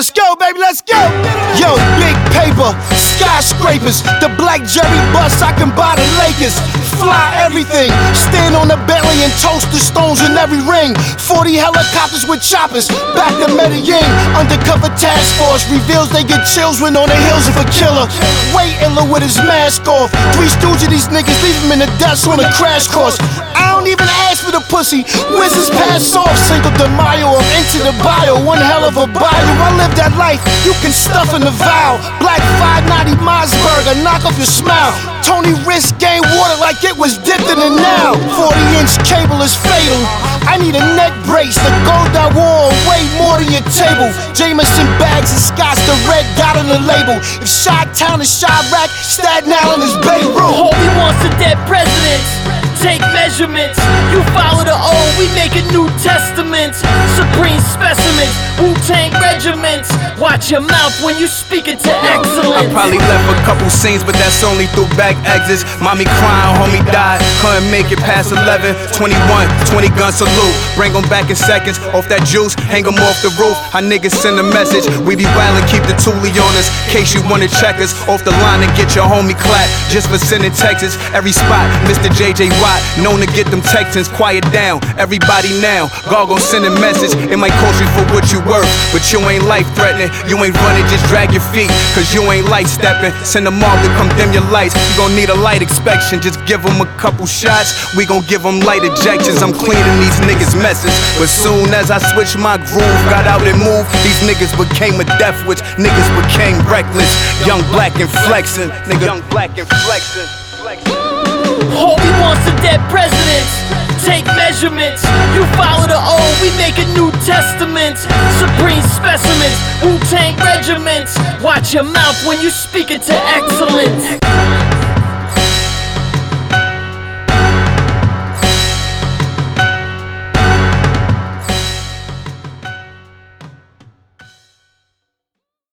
Let's go, baby, let's go. Yo, big paper, skyscrapers, the black Jerry bus, I can buy the Lakers. Fly everything, stand on the Bentley and toast the stones in every ring. 40 helicopters with choppers, back to Medellin. Undercover task force reveals they get chills when on the hills of a killer. Way iller with his mask off. Three Stooges, these niggas leave him in the dust on a crash course. I don't even ask for the pussy, where's his pass off? Cinco de Mayo, I'm into the bio, one hell of a bio. I live that life, you can stuff in the vial. Black 590 Mossberg, I knock off your smile. Tony wrist gain water like it was dipped in the now. 40-inch cable is fatal. I need a neck brace, the gold I wore way more than your table. Jameson bags and Scott's the red dot on the label. If Chi-Town is Chirac, Staten Island is Beirut. Homie wants a dead president. Take measurements, you follow the old, we make a New Testament. Supreme specimens, Wu-Tang regiments. Watch your mouth when you speak it to excellence. I probably left a couple scenes, but that's only through back exits. Mommy crying, homie died, couldn't make it past 11. 21, 20 gun salute, bring them back in seconds. Off that juice, hang them off the roof. Our niggas send a message, we be wildin', keep the toolie on us. Case you wanna check us, off the line and get your homie clapped. Just for sending Texas, every spot, Mr. JJ Watt. Known to get them Texans, quiet down, everybody now. God gon' send a message, it might cost you for what you worth, but you ain't life threatening, you ain't running, just drag your feet, cause you ain't light stepping. Send them all to come dim your lights, you gon' need a light inspection. Just give them a couple shots, we gon' give them light ejections. I'm cleaning these niggas' messes, but soon as I switch my groove, got out and moved, these niggas became a death wish, niggas became reckless. Young black and flexing, nigga. Young black and flexing. Homie wants a dead president. Take measurements, you follow the old, we make a New Testament. Supreme specimens, Wu-Tang regiments. Watch your mouth when you speak it to excellence.